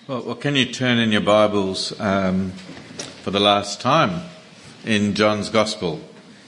Well, can you turn in your Bibles for the last time in John's Gospel?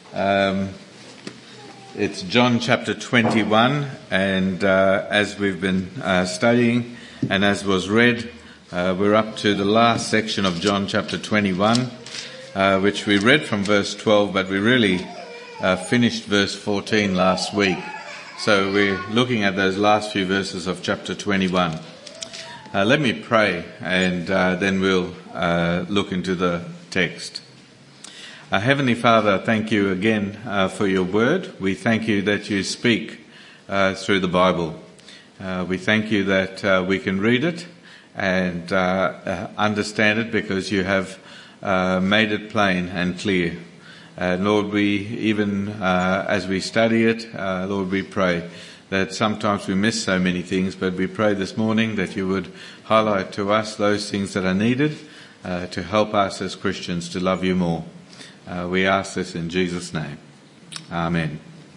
It's John chapter 21, and as we've been studying and as was read, we're up to the last section of John chapter 21, which we read from verse 12, but we really finished verse 14 last week. So we're looking at those last few verses of chapter 21. Let me pray, and then we'll look into the text. Heavenly Father, thank you again for your word. We thank you that you speak through the Bible. We thank you that we can read it and understand it because you have made it plain and clear. Lord, we even as we study it, Lord, we pray that sometimes we miss so many things, but we pray this morning that you would highlight to us those things that are needed to help us as Christians to love you more. We ask this in Jesus' name. Amen.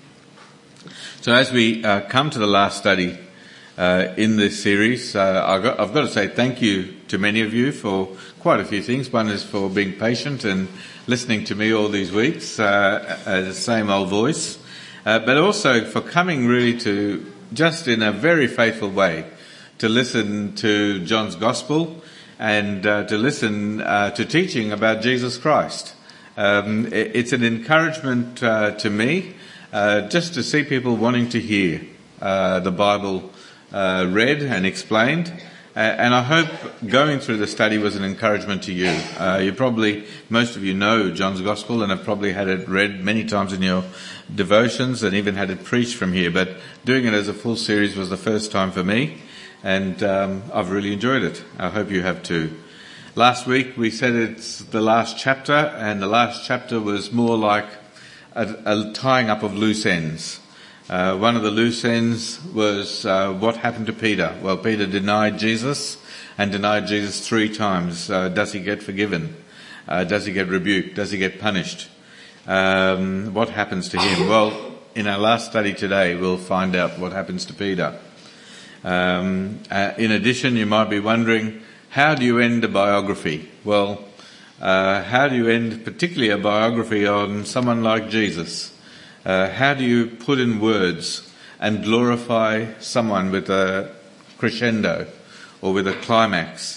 So as we come to the last study in this series, I've got to say thank you to many of you for quite a few things. One is for being patient and listening to me all these weeks, the same old voice. But also for coming really to, just in a very faithful way, to listen to John's Gospel and to listen to teaching about Jesus Christ. It's an encouragement to me just to see people wanting to hear the Bible read and explained. And I hope going through the study was an encouragement to you. Most of you know John's Gospel and have probably had it read many times in your devotions and even had it preached from here. But doing it as a full series was the first time for me, and I've really enjoyed it. I hope you have too. Last week we said it's the last chapter, and the last chapter was more like a tying up of loose ends. One of the loose ends was what happened to Peter. Well, Peter denied Jesus and denied Jesus 3 times. Does he get forgiven? Does he get rebuked? Does he get punished? What happens to him? Well, in our last study today, we'll find out what happens to Peter. In addition, you might be wondering, how do you end a biography? Well, how do you end particularly a biography on someone like Jesus? How do you put in words and glorify someone with a crescendo or with a climax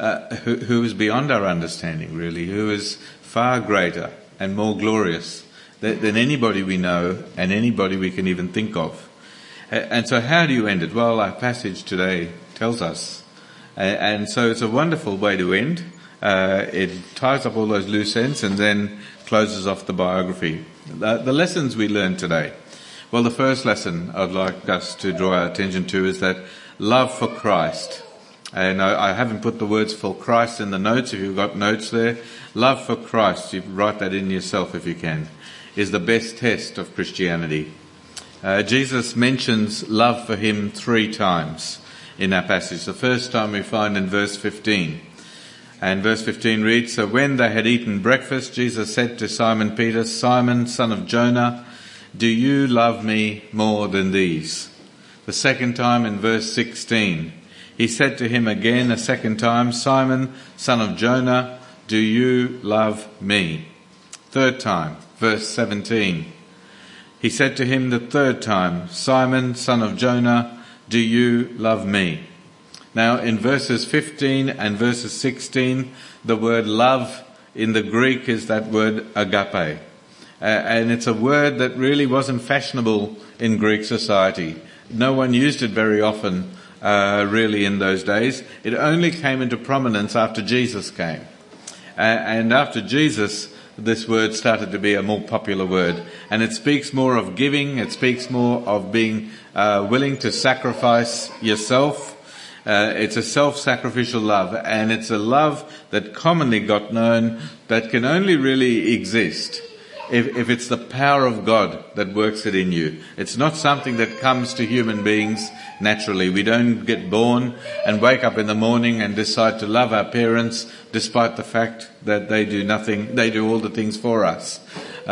who is beyond our understanding, really, who is far greater and more glorious than anybody we know and anybody we can even think of? And so how do you end it? Well, our passage today tells us. And so it's a wonderful way to end. It ties up all those loose ends and then closes off the biography. The lessons we learned today. Well, the first lesson I'd like us to draw our attention to is that love for Christ. And I haven't put the words for Christ in the notes. If you've got notes there, love for Christ, you write that in yourself if you can, is the best test of Christianity. Jesus mentions love for him 3 times in our passage. The first time we find in verse 15. And verse 15 reads, "So when they had eaten breakfast, Jesus said to Simon Peter, 'Simon, son of Jonah, do you love me more than these?' The second time in verse 16, he said to him again a second time, 'Simon, son of Jonah, do you love me?' Third time, verse 17, he said to him the third time, 'Simon, son of Jonah, do you love me?' Now, in verses 15 and verses 16, the word love in the Greek is that word agape. And it's a word that really wasn't fashionable in Greek society. No one used it very often, really, in those days. It only came into prominence after Jesus came. And after Jesus, this word started to be a more popular word. And it speaks more of giving. It speaks more of being willing to sacrifice yourself. It's a self-sacrificial love, and it's a love that commonly got known that can only really exist if it's the power of God that works it in you. It's not something that comes to human beings naturally. We don't get born and wake up in the morning and decide to love our parents despite the fact that they do nothing, they do all the things for us.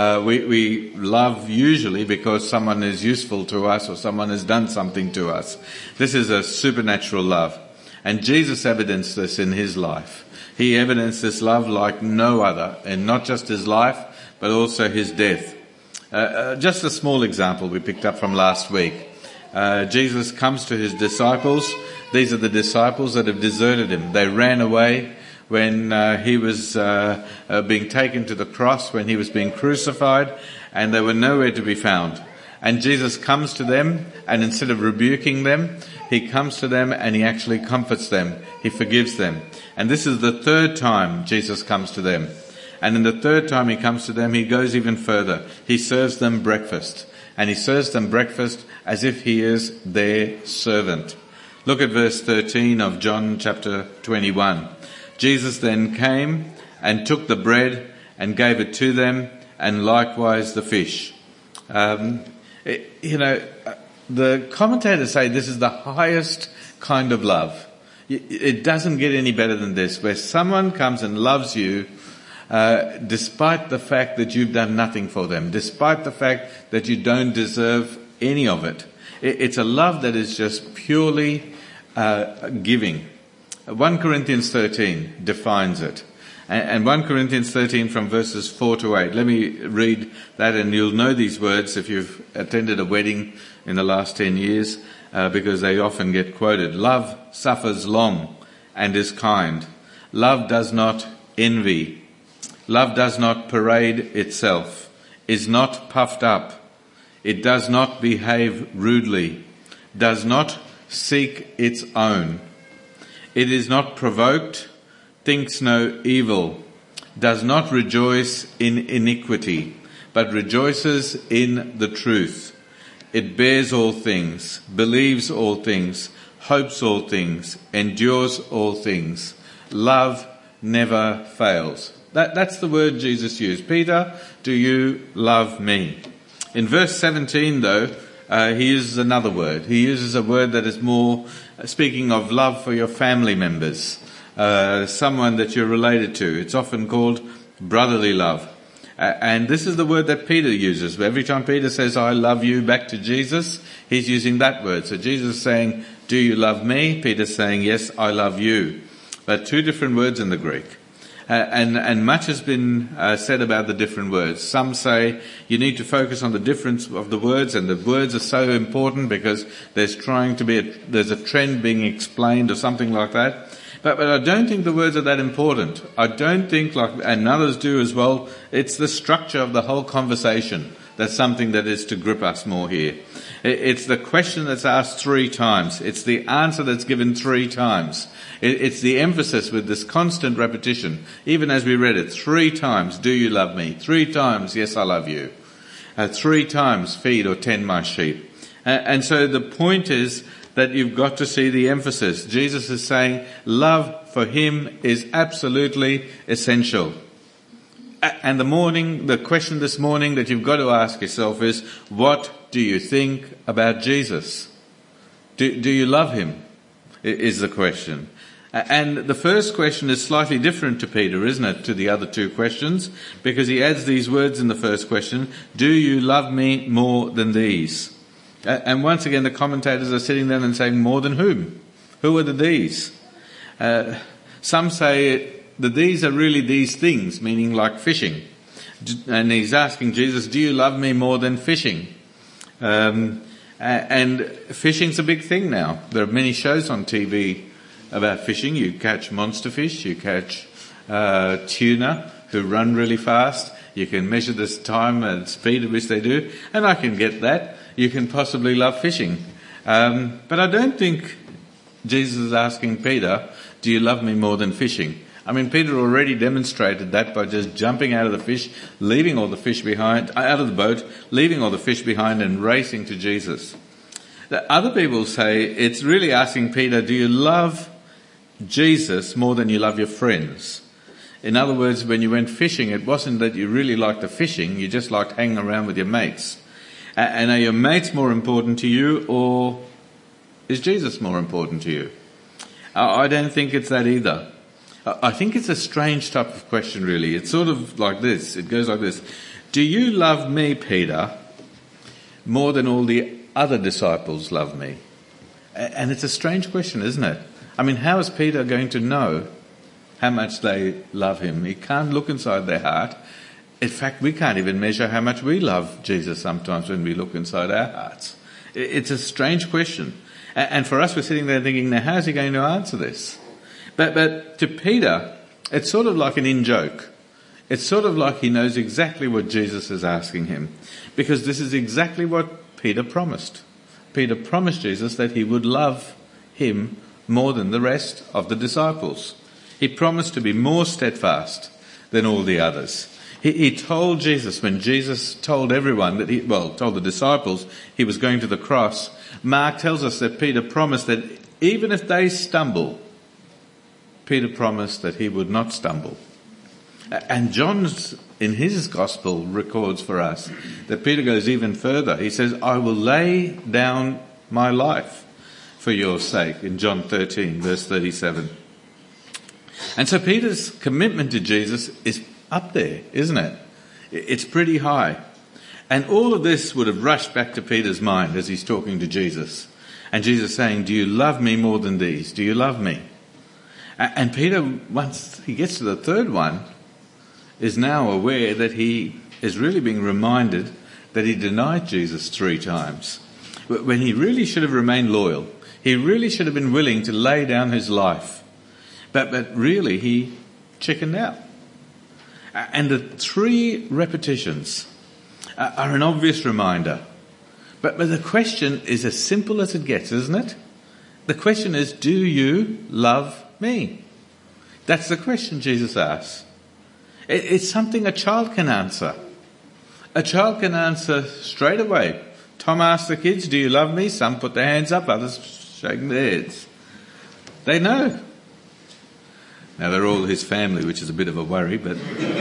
We love usually because someone is useful to us or someone has done something to us. This is a supernatural love. And Jesus evidenced this in his life. He evidenced this love like no other, and not just his life, but also his death. Just a small example we picked up from last week. Jesus comes to his disciples. These are the disciples that have deserted him. They ran away when he was being taken to the cross, when he was being crucified, and they were nowhere to be found. And Jesus comes to them, and instead of rebuking them, he comes to them and he actually comforts them. He forgives them. And this is the third time Jesus comes to them. And in the third time he comes to them, he goes even further. He serves them breakfast. And he serves them breakfast as if he is their servant. Look at verse 13 of John chapter 21. Jesus then came and took the bread and gave it to them, and likewise the fish. The commentators say this is the highest kind of love. It doesn't get any better than this, where someone comes and loves you despite the fact that you've done nothing for them, despite the fact that you don't deserve any of it. It's a love that is just purely giving. 1 Corinthians 13 defines it. And 1 Corinthians 13 from verses 4 to 8. Let me read that, and you'll know these words if you've attended a wedding in the last 10 years, because they often get quoted. Love suffers long and is kind. Love does not envy. Love does not parade itself, is not puffed up. It does not behave rudely, does not seek its own. It is not provoked, thinks no evil, does not rejoice in iniquity, but rejoices in the truth. It bears all things, believes all things, hopes all things, endures all things. Love never fails. That's the word Jesus used. Peter, do you love me? In verse 17, though, he uses another word. He uses a word that is more speaking of love for your family members, someone that you're related to. It's often called brotherly love. And this is the word that Peter uses. Every time Peter says, I love you, back to Jesus, he's using that word. So Jesus is saying, do you love me? Peter's saying, yes, I love you. But two different words in the Greek. And much has been said about the different words. Some say you need to focus on the difference of the words, and the words are so important because there's a trend being explained or something like that. But I don't think the words are that important. I don't think, and others do as well, it's the structure of the whole conversation that's something that is to grip us more here. It's the question that's asked 3 times. It's the answer that's given 3 times. It's the emphasis with this constant repetition. Even as we read it, 3 times, do you love me? 3 times, yes, I love you. 3 times, feed or tend my sheep. And so the point is that you've got to see the emphasis. Jesus is saying love for him is absolutely essential. And the question this morning that you've got to ask yourself is, what do you think about Jesus? Do you love him? Is the question. And the first question is slightly different to Peter, isn't it, to the other 2 questions? Because he adds these words in the first question, do you love me more than these? And once again, the commentators are sitting there and saying, more than whom? Who are the these? Some say that these are really these things, meaning like fishing. And he's asking Jesus, do you love me more than fishing? And fishing's a big thing now. There are many shows on TV about fishing. You catch monster fish, you catch tuna who run really fast. You can measure this time and speed at which they do, and I can get that. You can possibly love fishing. But I don't think Jesus is asking Peter, do you love me more than fishing? I mean, Peter already demonstrated that by just jumping out of the fish, leaving all the fish behind, out of the boat, leaving all the fish behind and racing to Jesus. The other people say it's really asking Peter, do you love Jesus more than you love your friends? In other words, when you went fishing, it wasn't that you really liked the fishing, you just liked hanging around with your mates. And are your mates more important to you, or is Jesus more important to you? I don't think it's that either. I think it's a strange type of question, really. It's sort of like this. It goes like this. Do you love me, Peter, more than all the other disciples love me? And it's a strange question, isn't it? I mean, how is Peter going to know how much they love him? He can't look inside their heart. In fact, we can't even measure how much we love Jesus sometimes when we look inside our hearts. It's a strange question. And for us, we're sitting there thinking, now, how's he going to answer this? But to Peter, it's sort of like an in-joke. It's sort of like he knows exactly what Jesus is asking him, because this is exactly what Peter promised. Peter promised Jesus that he would love him more than the rest of the disciples. He promised to be more steadfast than all the others. He told Jesus, when Jesus told everyone told the disciples he was going to the cross, Mark tells us that Peter promised that even if they stumble, Peter promised that he would not stumble. And John, in his gospel, records for us that Peter goes even further. He says, I will lay down my life for your sake, in John 13, verse 37. And so Peter's commitment to Jesus is up there, isn't it? It's pretty high. And all of this would have rushed back to Peter's mind as he's talking to Jesus. And Jesus saying, do you love me more than these? Do you love me? And Peter, once he gets to the third one, is now aware that he is really being reminded that he denied Jesus 3 times, when he really should have remained loyal. He really should have been willing to lay down his life. But really he chickened out. And the 3 repetitions are an obvious reminder. But the question is as simple as it gets, isn't it? The question is, do you love me? That's the question Jesus asks. It's something a child can answer. A child can answer straight away. Tom asked the kids, do you love me? Some put their hands up, others shaking their heads. They know. Now they're all his family, which is a bit of a worry, but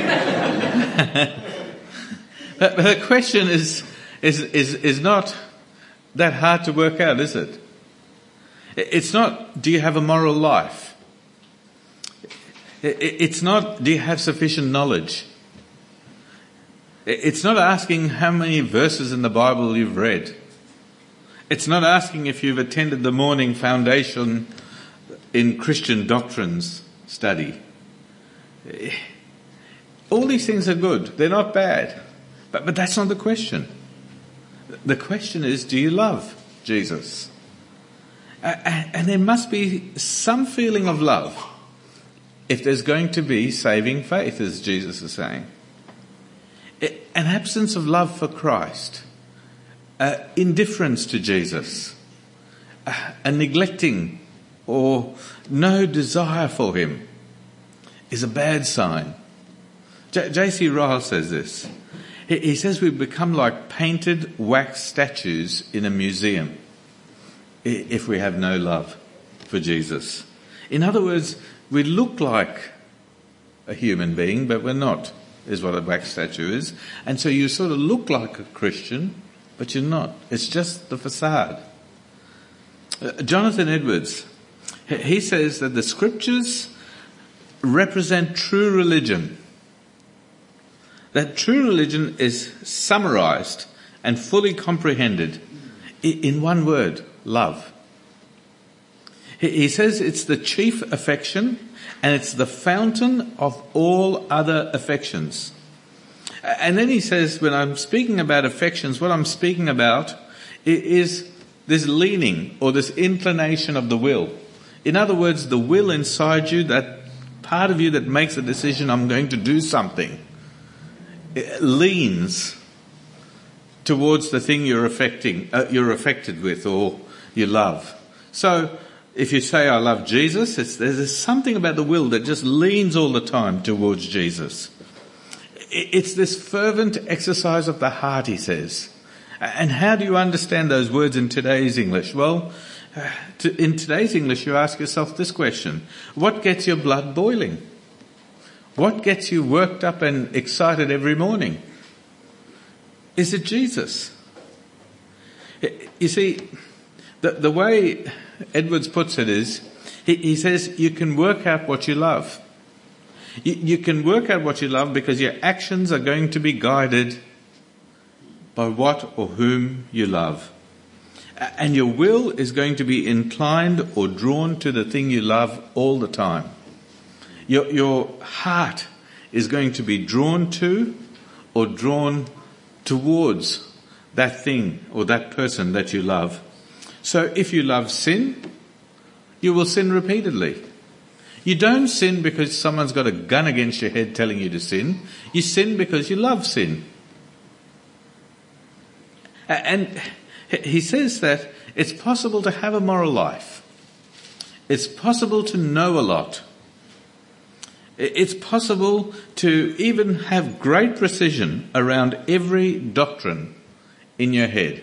but the question is not that hard to work out, is it? It's not, do you have a moral life? It's not, do you have sufficient knowledge? It's not asking how many verses in the Bible you've read. It's not asking if you've attended the morning foundation in Christian doctrines study. All these things are good. They're not bad. But that's not the question. The question is, do you love Jesus? And there must be some feeling of love if there's going to be saving faith, as Jesus is saying. An absence of love for Christ, indifference to Jesus, a neglecting or no desire for him is a bad sign. J.C. Ryle says this. He says we become like painted wax statues in a museum if we have no love for Jesus. In other words, we look like a human being, but we're not, is what a wax statue is. And so you sort of look like a Christian, but you're not. It's just the facade. Jonathan Edwards, he says that the scriptures represent true religion. That true religion is summarized and fully comprehended in one word, love. He says it's the chief affection and it's the fountain of all other affections. And then he says, when I'm speaking about affections, what I'm speaking about is this leaning or this inclination of the will. In other words, the will inside you, that part of you that makes a decision, I'm going to do something, it leans towards the thing you're affected with or you love. So if you say, I love Jesus, there's something about the will that just leans all the time towards Jesus. It's this fervent exercise of the heart, he says. And how do you understand those words in today's English? Well, in today's English, you ask yourself this question. What gets your blood boiling? What gets you worked up and excited every morning? Is it Jesus? You see, the way Edwards puts it is, he says you can work out what you love. You can work out what you love because your actions are going to be guided by what or whom you love. And your will is going to be inclined or drawn to the thing you love all the time. Your heart is going to be drawn to or drawn towards that thing or that person that you love. So if you love sin, you will sin repeatedly. You don't sin because someone's got a gun against your head telling you to sin. You sin because you love sin. And he says that it's possible to have a moral life. It's possible to know a lot. It's possible to even have great precision around every doctrine in your head.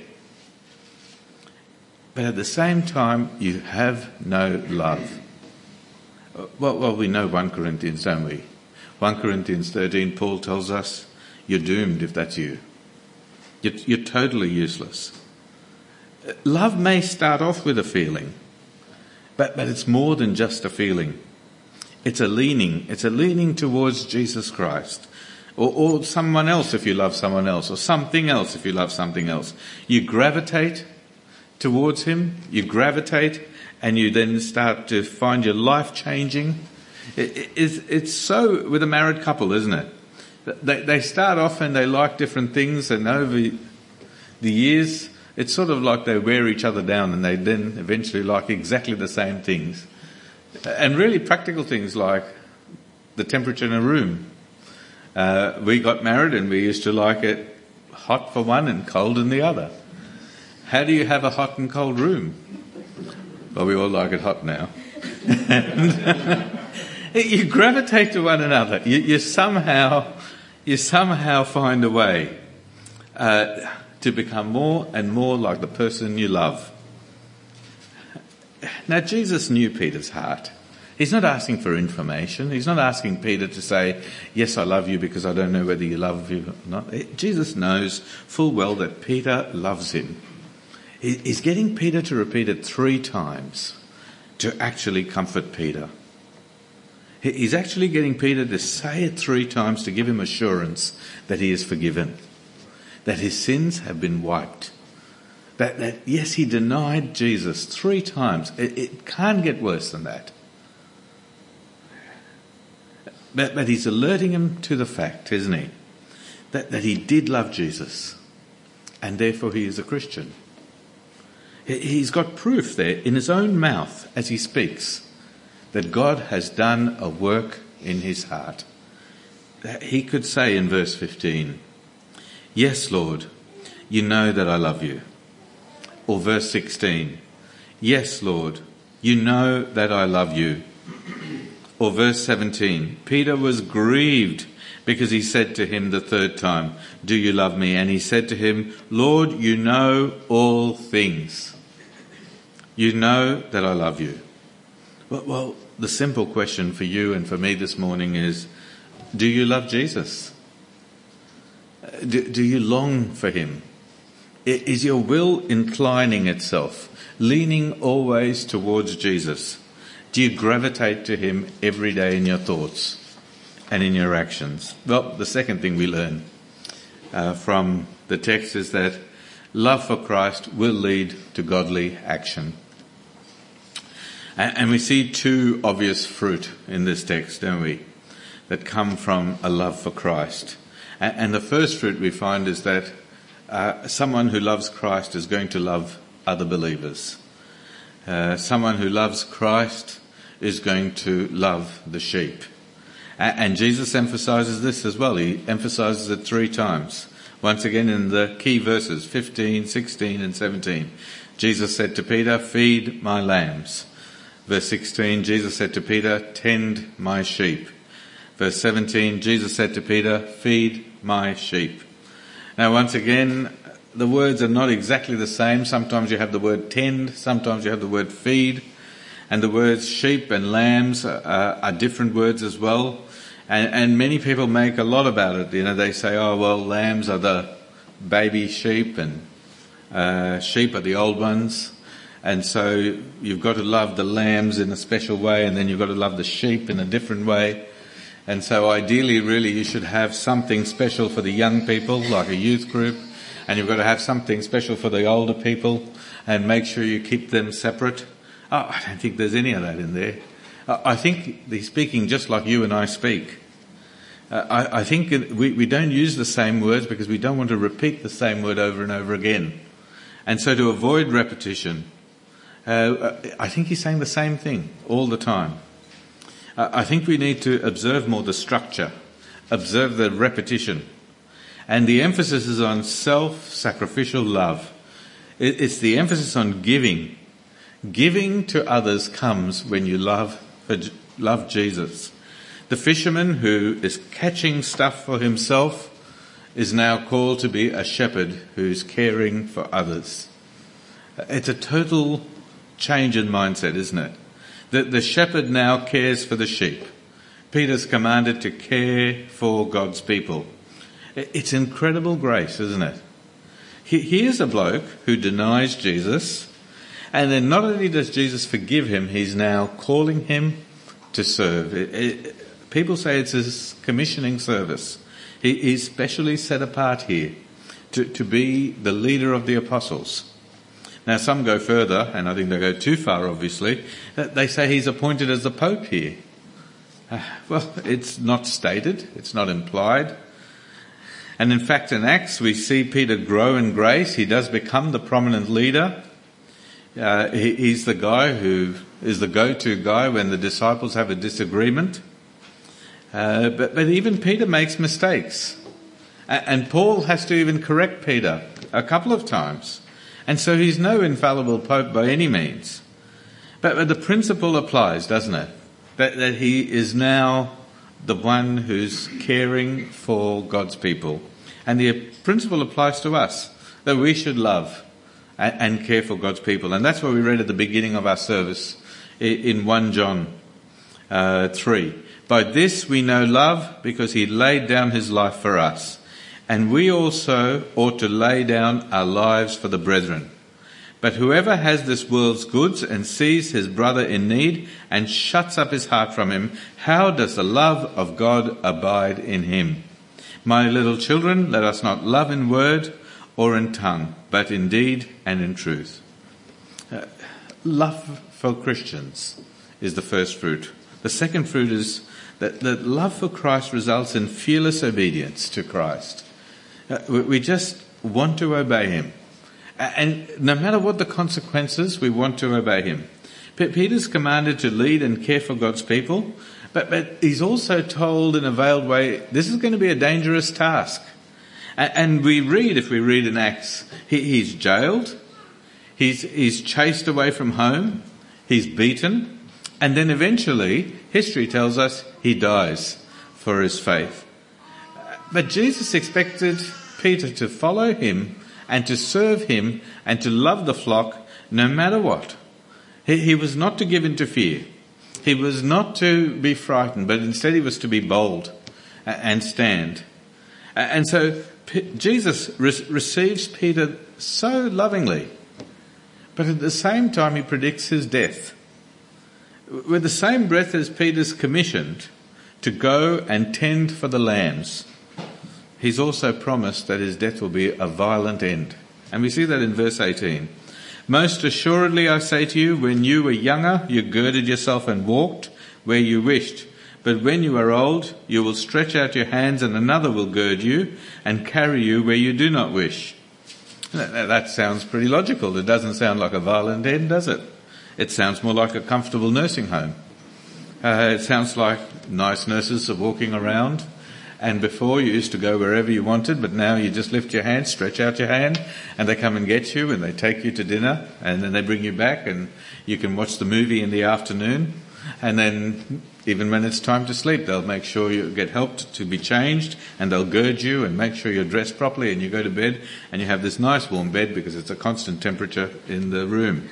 But at the same time, you have no love. Well, we know 1 Corinthians, don't we? 1 Corinthians 13, Paul tells us, you're doomed if that's you. You're totally useless. Love may start off with a feeling, but it's more than just a feeling. It's a leaning towards Jesus Christ. Or someone else if you love someone else, or something else if you love something else. You gravitate towards him, you gravitate, and you then start to find your life changing. It's so with a married couple, isn't it? They start off and they like different things, and over the years, it's sort of like they wear each other down, and they then eventually like exactly the same things. And really practical things like the temperature in a room. We got married and we used to like it hot for one and cold in the other. How do you have a hot and cold room? Well, we all like it hot now. You gravitate to one another. You somehow find a way to become more and more like the person you love. Now, Jesus knew Peter's heart. He's not asking for information. He's not asking Peter to say, yes, I love you because I don't know whether you love you or not. Jesus knows full well that Peter loves him. He's getting Peter to repeat it 3 times to actually comfort Peter. He's actually getting Peter to say it 3 times to give him assurance that he is forgiven, that his sins have been wiped. That yes, he denied Jesus 3 times. It can't get worse than that. But he's alerting him to the fact, isn't he? That he did love Jesus. And therefore he is a Christian. He's got proof there in his own mouth as he speaks that God has done a work in his heart. He could say in verse 15, yes, Lord, you know that I love you. Or verse 16, yes, Lord, you know that I love you. Or verse 17, Peter was grieved because he said to him the 3rd time, do you love me? And he said to him, Lord, you know all things. You know that I love you. Well, the simple question for you and for me this morning is, do you love Jesus? Do you long for him? Is your will inclining itself, leaning always towards Jesus? Do you gravitate to him every day in your thoughts and in your actions? Well, the second thing we learn from the text is that love for Christ will lead to godly action. And we see 2 obvious fruit in this text, don't we, that come from a love for Christ. And the first fruit we find is that someone who loves Christ is going to love other believers. Someone who loves Christ is going to love the sheep. And Jesus emphasizes this as well. He emphasizes it 3 times. Once again in the key verses, 15, 16 and 17. Jesus said to Peter, feed my lambs. Verse 16, Jesus said to Peter, tend my sheep. Verse 17, Jesus said to Peter, feed my sheep. Now once again, the words are not exactly the same. Sometimes you have the word tend, sometimes you have the word feed. And the words sheep and lambs are different words as well. And many people make a lot about it. You know, they say, oh, well, lambs are the baby sheep and sheep are the old ones. And so you've got to love the lambs in a special way, and then you've got to love the sheep in a different way. And so ideally, really, you should have something special for the young people, like a youth group, and you've got to have something special for the older people and make sure you keep them separate. Oh, I don't think there's any of that in there. I think he's speaking just like you and I speak. I think we don't use the same words because we don't want to repeat the same word over and over again. And so to avoid repetition, I think he's saying the same thing all the time. I think we need to observe more the structure, observe the repetition. And the emphasis is on self-sacrificial love. It's the emphasis on giving. Giving to others comes when you love Jesus. The fisherman who is catching stuff for himself is now called to be a shepherd who's caring for others. It's a total change in mindset, isn't it? The shepherd now cares for the sheep. Peter's commanded to care for God's people. It's incredible grace, isn't it? Here's a bloke who denies Jesus, and then not only does Jesus forgive him, he's now calling him to serve. People say it's his commissioning service. He's specially set apart here to be the leader of the apostles. Now some go further, and I think they go too far obviously. They say he's appointed as the Pope here. Well, it's not stated, it's not implied. And in fact in Acts we see Peter grow in grace. He does become the prominent leader. He's the guy who is the go-to guy when the disciples have a disagreement. But even Peter makes mistakes. And Paul has to even correct Peter a couple of times. And so he's no infallible Pope by any means. But the principle applies, doesn't it? That he is now the one who's caring for God's people. And the principle applies to us, that we should love and care for God's people. And that's what we read at the beginning of our service in 1 John 3. By this we know love, because he laid down his life for us. And we also ought to lay down our lives for the brethren. But whoever has this world's goods and sees his brother in need and shuts up his heart from him, how does the love of God abide in him? My little children, let us not love in word or in tongue, but in deed and in truth. Love for Christians is the first fruit. The second fruit is that love for Christ results in fearless obedience to Christ. We just want to obey him. And no matter what the consequences, we want to obey him. Peter's commanded to lead and care for God's people, but he's also told in a veiled way, this is going to be a dangerous task. And if we read in Acts, he's jailed, he's chased away from home, he's beaten, and then eventually, history tells us, he dies for his faith. But Jesus expected Peter to follow him and to serve him and to love the flock no matter what. He was not to give in to fear. He was not to be frightened, but instead he was to be bold and stand. And so Jesus receives Peter so lovingly, but at the same time he predicts his death. With the same breath as Peter's commissioned to go and tend for the lambs, he's also promised that his death will be a violent end. And we see that in verse 18. Most assuredly I say to you, when you were younger, you girded yourself and walked where you wished. But when you are old, you will stretch out your hands and another will gird you and carry you where you do not wish. That sounds pretty logical. It doesn't sound like a violent end, does it? It sounds more like a comfortable nursing home. It sounds like nice nurses are walking around. And before you used to go wherever you wanted, but now you just lift your hand, stretch out your hand, and they come and get you and they take you to dinner and then they bring you back and you can watch the movie in the afternoon. And then even when it's time to sleep, they'll make sure you get helped to be changed and they'll gird you and make sure you're dressed properly and you go to bed and you have this nice warm bed because it's a constant temperature in the room.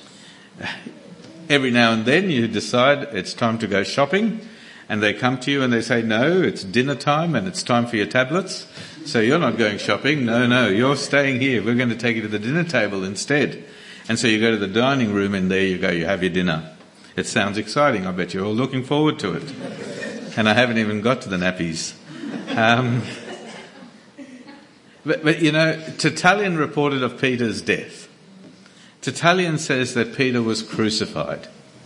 Every now and then you decide it's time to go shopping. And they come to you and they say, no, it's dinner time and it's time for your tablets. So you're not going shopping. No, you're staying here. We're going to take you to the dinner table instead. And so you go to the dining room and there you go, you have your dinner. It sounds exciting. I bet you're all looking forward to it. And I haven't even got to the nappies. But Tertullian reported of Peter's death. Tertullian says that Peter was crucified.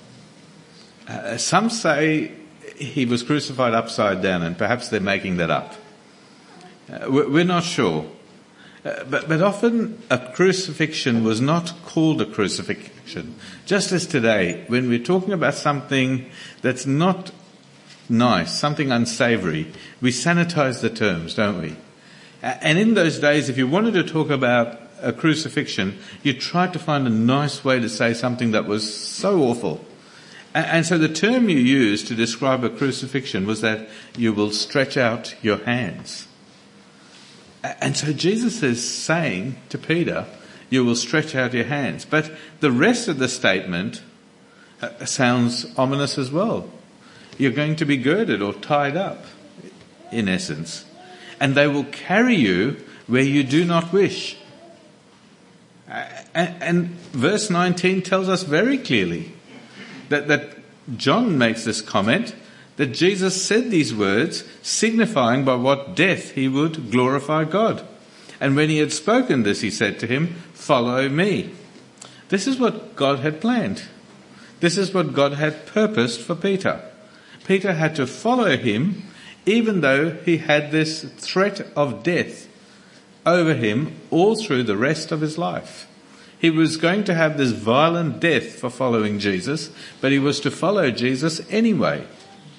Some say he was crucified upside down, and perhaps they're making that up. We're not sure. But often a crucifixion was not called a crucifixion. Just as today, when we're talking about something that's not nice, something unsavoury, we sanitize the terms, don't we? And in those days, if you wanted to talk about a crucifixion, you tried to find a nice way to say something that was so awful. And so the term you used to describe a crucifixion was that you will stretch out your hands. And so Jesus is saying to Peter, you will stretch out your hands. But the rest of the statement sounds ominous as well. You're going to be girded or tied up, in essence. And they will carry you where you do not wish. And verse 19 tells us very clearly that John makes this comment, that Jesus said these words, signifying by what death he would glorify God. And when he had spoken this, he said to him, follow me. This is what God had planned. This is what God had purposed for Peter. Peter had to follow him, even though he had this threat of death over him all through the rest of his life. He was going to have this violent death for following Jesus, but he was to follow Jesus anyway.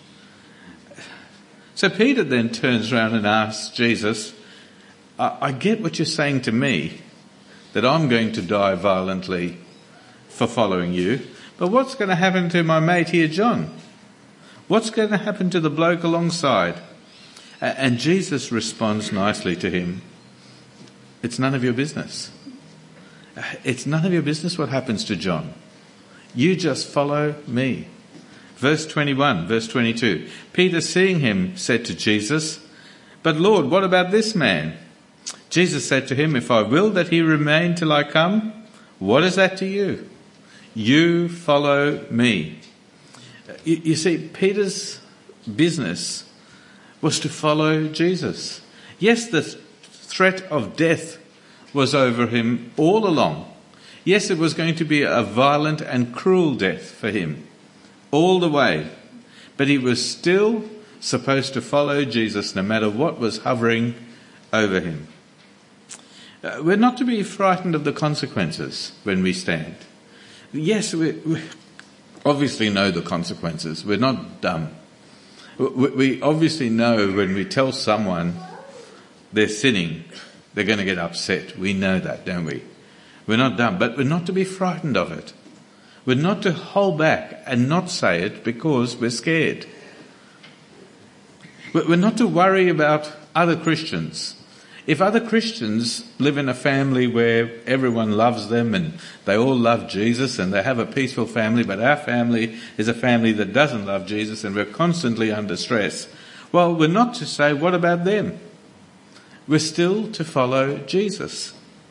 So Peter then turns around and asks Jesus, I get what you're saying to me, that I'm going to die violently for following you, but what's going to happen to my mate here, John? What's going to happen to the bloke alongside? And Jesus responds nicely to him, it's none of your business. It's none of your business what happens to John. You just follow me. Verse 21, verse 22. Peter, seeing him, said to Jesus, but Lord, what about this man? Jesus said to him, if I will that he remain till I come, what is that to you? You follow me. You see, Peter's business was to follow Jesus. Yes, the threat of death was over him all along. Yes, it was going to be a violent and cruel death for him all the way. But he was still supposed to follow Jesus no matter what was hovering over him. We're not to be frightened of the consequences when we stand. Yes, we obviously know the consequences. We're not dumb. We obviously know when we tell someone they're sinning, they're going to get upset. We know that, don't we? We're not dumb, but we're not to be frightened of it. We're not to hold back and not say it because we're scared. We're not to worry about other Christians. If other Christians live in a family where everyone loves them and they all love Jesus and they have a peaceful family, but our family is a family that doesn't love Jesus and we're constantly under stress, well, we're not to say, what about them? We're still to follow Jesus.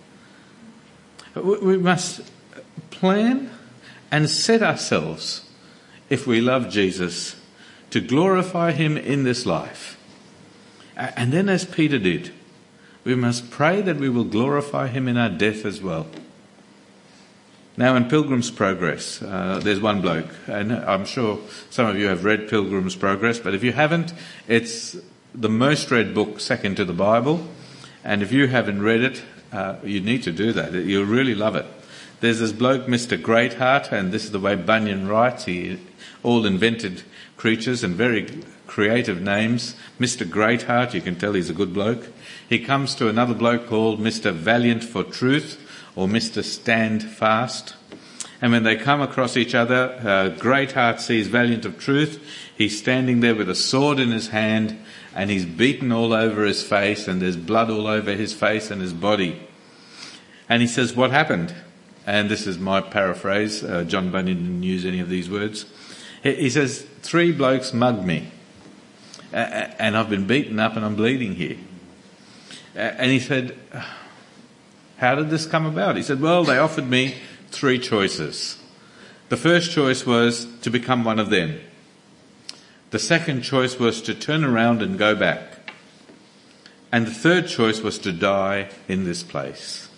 We must plan and set ourselves, if we love Jesus, to glorify him in this life. And then, as Peter did, we must pray that we will glorify him in our death as well. Now, in Pilgrim's Progress, there's one bloke, and I'm sure some of you have read Pilgrim's Progress, but if you haven't, it's the most read book second to the Bible, and if you haven't read it, you need to do that. You'll really love it. There's this bloke, Mr. Greatheart, and this is the way Bunyan writes. He all invented creatures and very creative names. Mr. Greatheart, you can tell he's a good bloke. He comes to another bloke called Mr. Valiant for Truth, or Mr. Stand Fast. And when they come across each other, Greatheart sees Valiant of Truth. He's standing there with a sword in his hand, and he's beaten all over his face, and there's blood all over his face and his body. And he says, what happened? And this is my paraphrase. John Bunyan didn't use any of these words. He says, 3 blokes mugged me, and I've been beaten up and I'm bleeding here. And he said, how did this come about? He said, well, they offered me 3 choices. The first choice was to become one of them. The second choice was to turn around and go back. And the third choice was to die in this place.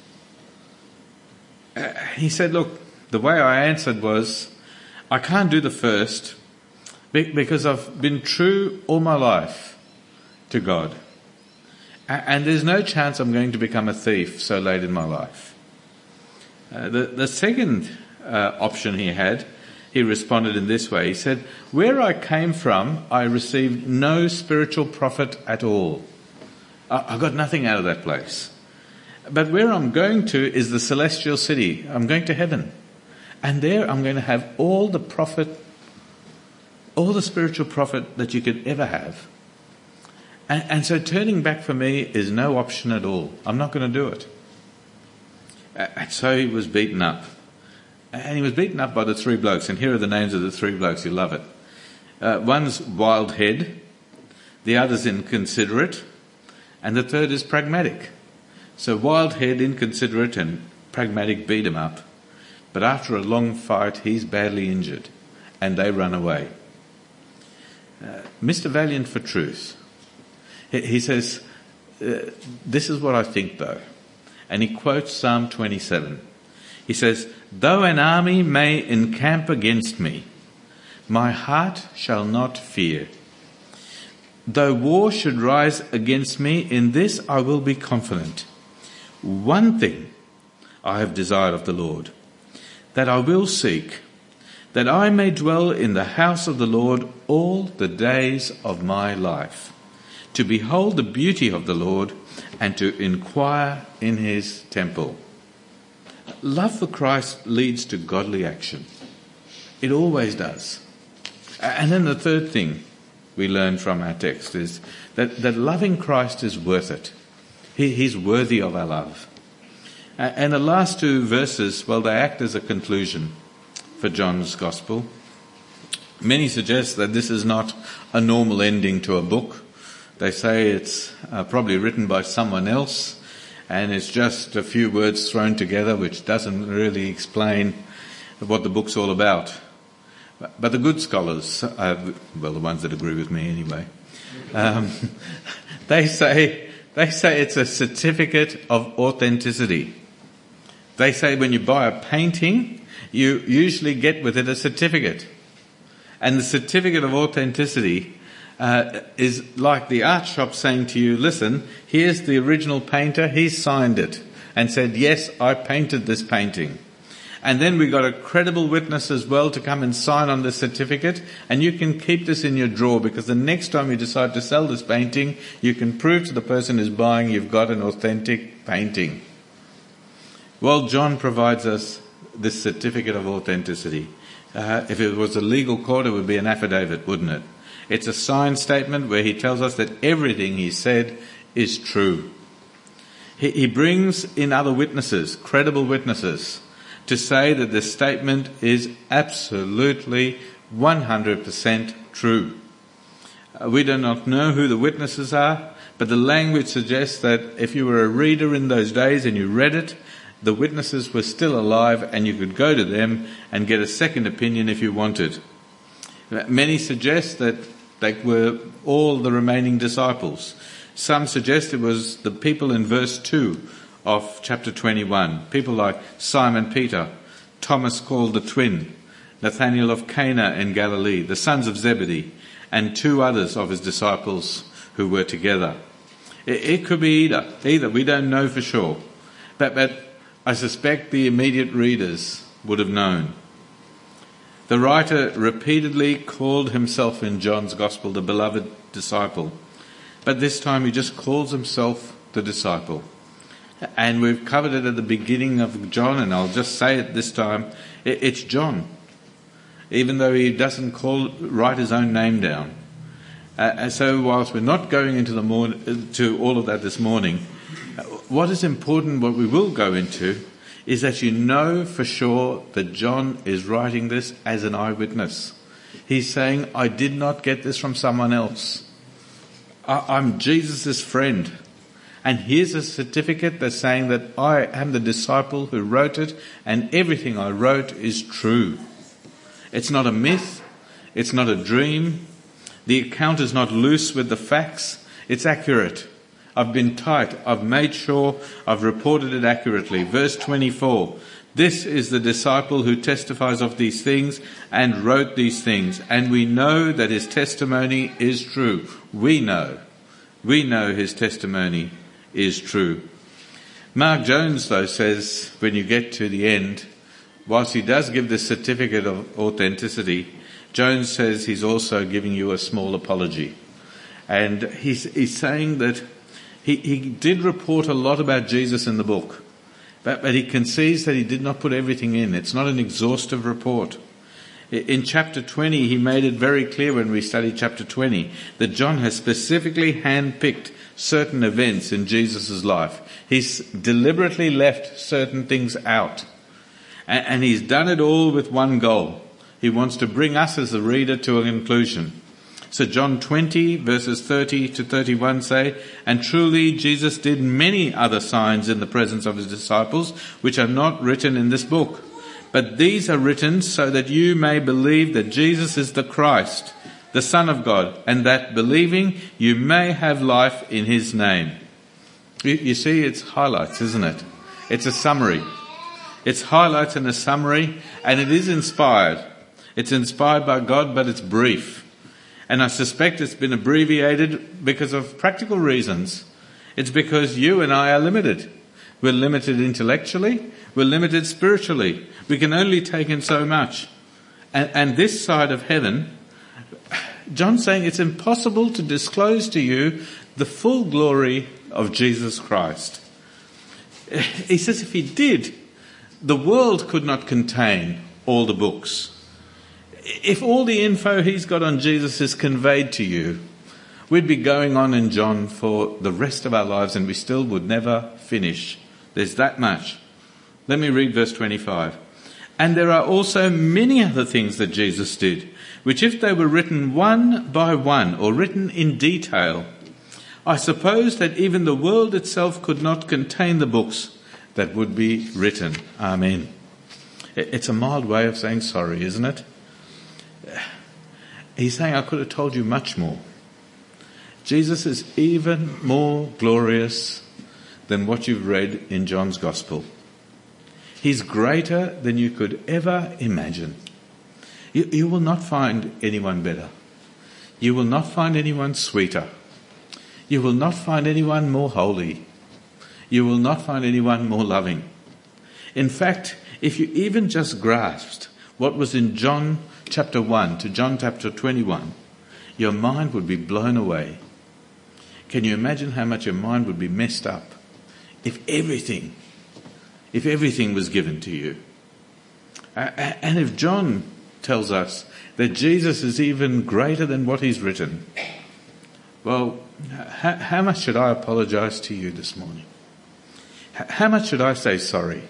He said, look, the way I answered was, I can't do the first because I've been true all my life to God. And there's no chance I'm going to become a thief so late in my life. The second option he had, he responded in this way. He said, where I came from, I received no spiritual profit at all. I got nothing out of that place. But where I'm going to is the celestial city. I'm going to heaven. And there I'm going to have all the profit, all the spiritual profit that you could ever have. And so turning back for me is no option at all. I'm not going to do it. And so he was beaten up. And he was beaten up by the three blokes. And here are the names of the three blokes. You love it. One's wild head. The other's inconsiderate. And the third is pragmatic. So wild head, inconsiderate and pragmatic beat him up. But after a long fight, he's badly injured. And they run away. Mr. Valiant for truth. He says, this is what I think though. And he quotes Psalm 27. He says, though an army may encamp against me, my heart shall not fear. Though war should rise against me, in this I will be confident. One thing I have desired of the Lord, that I will seek, that I may dwell in the house of the Lord all the days of my life, to behold the beauty of the Lord and to inquire in his temple. Love for Christ leads to godly action. It always does. And then the third thing we learn from our text is that loving Christ is worth it. He's worthy of our love. And the last two verses, well, they act as a conclusion for John's Gospel. Many suggest that this is not a normal ending to a book. They say it's probably written by someone else, and it's just a few words thrown together which doesn't really explain what the book's all about. But the good scholars, well, the ones that agree with me anyway, they say it's a certificate of authenticity. They say when you buy a painting, you usually get with it a certificate. And the certificate of authenticity is like the art shop saying to you, listen, here's the original painter, he signed it and said, yes, I painted this painting. And then we got a credible witness as well to come and sign on the certificate, and you can keep this in your drawer because the next time you decide to sell this painting, you can prove to the person who's buying you've got an authentic painting. Well, John provides us this certificate of authenticity. If it was a legal court, it would be an affidavit, wouldn't it? It's a signed statement where he tells us that everything he said is true. He brings in other witnesses, credible witnesses, to say that the statement is absolutely 100% true. We do not know who the witnesses are, but the language suggests that if you were a reader in those days and you read it, the witnesses were still alive and you could go to them and get a second opinion if you wanted. Many suggest that they were all the remaining disciples. Some suggest it was the people in verse 2 of chapter 21. People like Simon Peter, Thomas called the twin, Nathanael of Cana in Galilee, the sons of Zebedee, and two others of his disciples who were together. It could be either. We don't know for sure. But I suspect the immediate readers would have known. The writer repeatedly called himself in John's Gospel the beloved disciple. But this time he just calls himself the disciple. And we've covered it at the beginning of John, and I'll just say it this time. It's John. Even though he doesn't write his own name down. And so whilst we're not going into to all of that this morning, what is important, what we will go into, is that you know for sure that John is writing this as an eyewitness. He's saying, I did not get this from someone else. I'm Jesus' friend. And here's a certificate that's saying that I am the disciple who wrote it, and everything I wrote is true. It's not a myth. It's not a dream. The account is not loose with the facts. It's accurate. I've been tight. I've made sure I've reported it accurately. Verse 24. This is the disciple who testifies of these things and wrote these things. And we know that his testimony is true. We know his testimony is true. Mark Jones, though, says when you get to the end, whilst he does give the certificate of authenticity, Jones says he's also giving you a small apology. And he's saying that he did report a lot about Jesus in the book, but he concedes that he did not put everything in. It's not an exhaustive report. In chapter 20, he made it very clear when we studied chapter 20 that John has specifically handpicked certain events in Jesus' life. He's deliberately left certain things out. And he's done it all with one goal. He wants to bring us as the reader to a conclusion. So John 20 verses 30 to 31 say, "And truly Jesus did many other signs in the presence of his disciples, which are not written in this book. But these are written so that you may believe that Jesus is the Christ, the Son of God, and that believing you may have life in his name." You see, it's highlights, isn't it? It's a summary. It's highlights and a summary, and it is inspired. It's inspired by God, but it's brief. And I suspect it's been abbreviated because of practical reasons. It's because you and I are limited. We're limited intellectually. We're limited spiritually. We can only take in so much. And this side of heaven, John's saying it's impossible to disclose to you the full glory of Jesus Christ. He says if he did, the world could not contain all the books. If all the info he's got on Jesus is conveyed to you, we'd be going on in John for the rest of our lives and we still would never finish. There's that much. Let me read verse 25. "And there are also many other things that Jesus did, which if they were written one by one or written in detail, I suppose that even the world itself could not contain the books that would be written." Amen. It's a mild way of saying sorry, isn't it? He's saying, I could have told you much more. Jesus is even more glorious than what you've read in John's Gospel. He's greater than you could ever imagine. You will not find anyone better. You will not find anyone sweeter. You will not find anyone more holy. You will not find anyone more loving. In fact, if you even just grasped what was in John chapter 1 to John chapter 21, your mind would be blown away. Can you imagine how much your mind would be messed up if everything was given to you? And if John tells us that Jesus is even greater than what he's written, well, how much should I apologize to you this morning? How much should I say sorry?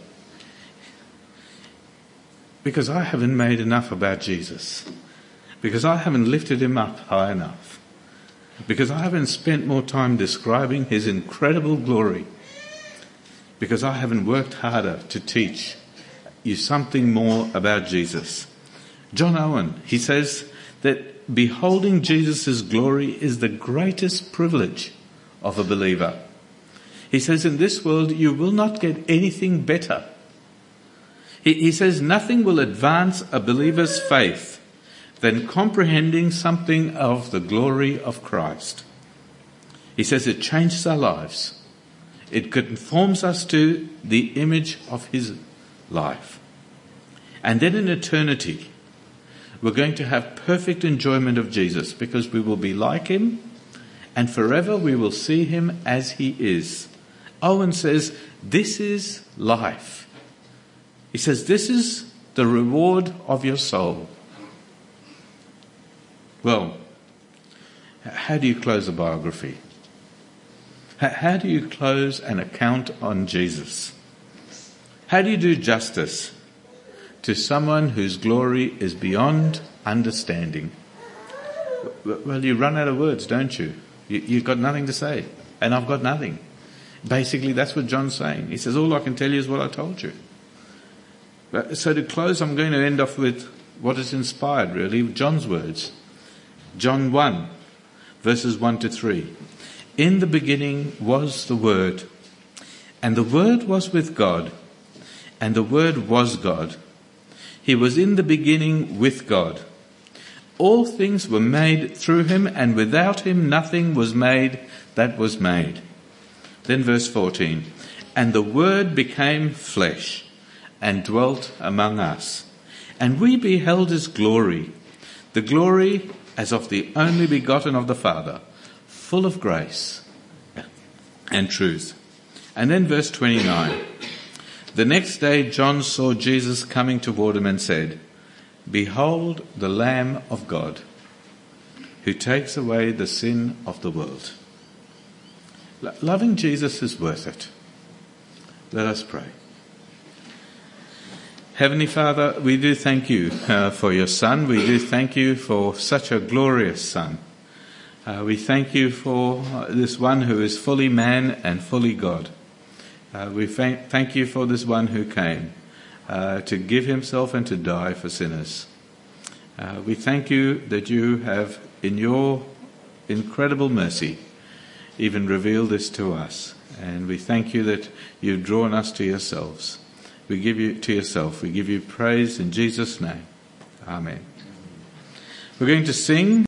Because I haven't made enough about Jesus. Because I haven't lifted him up high enough. Because I haven't spent more time describing his incredible glory. Because I haven't worked harder to teach you something more about Jesus. John Owen, he says that beholding Jesus' glory is the greatest privilege of a believer. He says in this world you will not get anything better. He says nothing will advance a believer's faith than comprehending something of the glory of Christ. He says it changes our lives. It conforms us to the image of his life. And then in eternity, we're going to have perfect enjoyment of Jesus because we will be like him and forever we will see him as he is. Owen says, this is life. He says, this is the reward of your soul. Well, how do you close a biography? How do you close an account on Jesus? How do you do justice to someone whose glory is beyond understanding? Well, you run out of words, don't you? You've got nothing to say, and I've got nothing. Basically, that's what John's saying. He says, all I can tell you is what I told you. So to close, I'm going to end off with what is inspired, really, John's words. John 1, verses 1 to 3. In the beginning was the Word, and the Word was with God, and the Word was God. He was in the beginning with God. All things were made through him, and without him nothing was made that was made. Then verse 14. And the Word became flesh and dwelt among us. And we beheld his glory, the glory as of the only begotten of the Father, full of grace and truth. And then verse 29. The next day John saw Jesus coming toward him and said, Behold the Lamb of God, who takes away the sin of the world. Loving Jesus is worth it. Let us pray. Heavenly Father, we do thank you for your Son. We do thank you for such a glorious Son. We thank you for this one who is fully man and fully God. We thank you for this one who came to give himself and to die for sinners. We thank you that you have, in your incredible mercy, even revealed this to us. And we thank you that you've drawn us to yourselves. We give you to yourself. We give you praise in Jesus' name. Amen. We're going to sing.